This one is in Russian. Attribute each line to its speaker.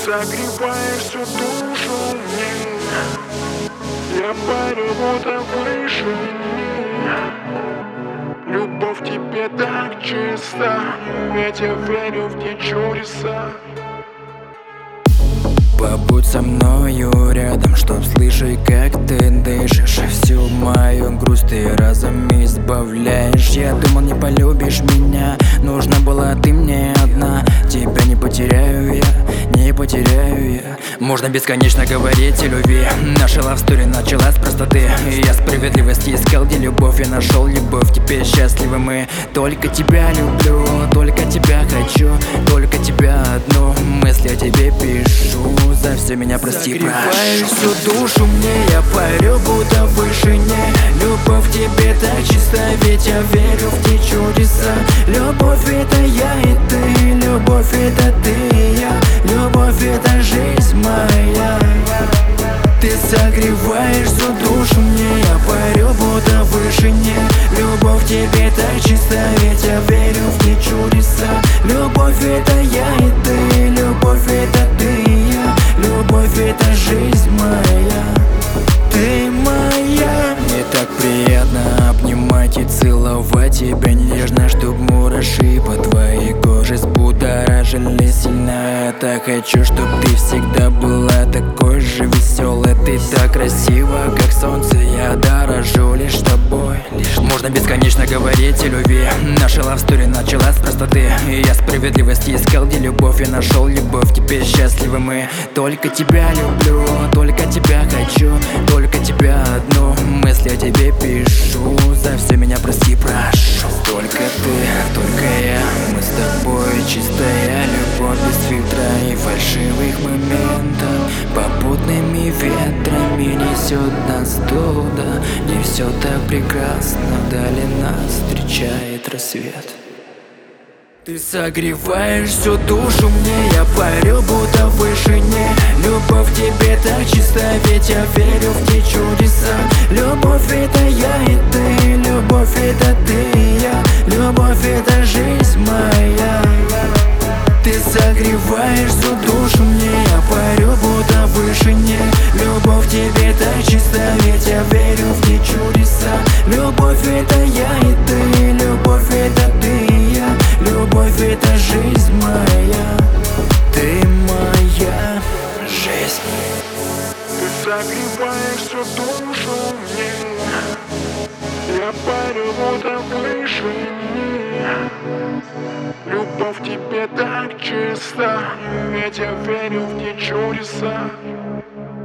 Speaker 1: согреваешь всю душу мне. Я парю будто выше. Любовь тебе так чиста, ведь я верю в те чудеса.
Speaker 2: Побудь со мною рядом, чтоб слышать, как ты дышишь. Всю мою грусть ты разом избавляешь. Я думал, не полюбишь меня, нужна была ты мне одна. Тебя не потеряю я, не потеряю я. Можно бесконечно говорить о любви. Наша love story началась с простоты. Я справедливости искал, где любовь, я нашел любовь. Теперь счастливы мы. Только тебя люблю, только тебя хочу, только тебя одну. Мысли о тебе пишу, за все меня прости,
Speaker 1: согреваешь всю душу мне, я парю будто в вышине. Любовь тебе так чиста, ведь я верю в те чудеса. Любовь это я и ты, любовь это ты и я, любовь это жизнь моя. Ты согреваешь всю душу мне, я парю будто в вышине. Любовь тебе так чиста, ведь я верю в те чудеса. Любовь это я и ты, любовь это ты и я, любовь это жизнь моя. Ты моя.
Speaker 2: Мне так приятно обнимать и целовать тебя нежно, чтоб мураши по твоей коже взбудоражили сильно. Я так хочу, чтоб ты всегда была такой же веселой. Ты так красива, как солнце, я дорожу лишь тобой. Можно бесконечно говорить о любви. Наша love story началась с простоты. Я справедливости искал, где любовь, я нашел любовь. Теперь счастливы мы. Только тебя люблю, только тебя хочу, только тебя одну. Мысли о тебе пишу, за все меня прости, прошу. Только ты, только я, мы с тобой. Чистая любовь без фильтра и фальшивых моментов. Попутными ветрами несет нас туда, где все так прекрасно, вдали нас встречает рассвет.
Speaker 1: Ты согреваешь всю душу мне, я парю будто в вышине. Любовь тебе так чиста, ведь я верю в те чудеса. Любовь это я и ты, любовь это ты и я, любовь это жизнь моя. Ты согреваешь всю душу мне, я парю будто в вышине. Любовь тебе так чиста, ведь я верю в те чудеса. Любовь это я и ты, любовь это ты и я, любовь это жизнь моя. Ты моя жизнь. Ты согреваешь всю душу мне, я парю будто выше. Любовь тебе так чиста, ведь я верю в те чудеса.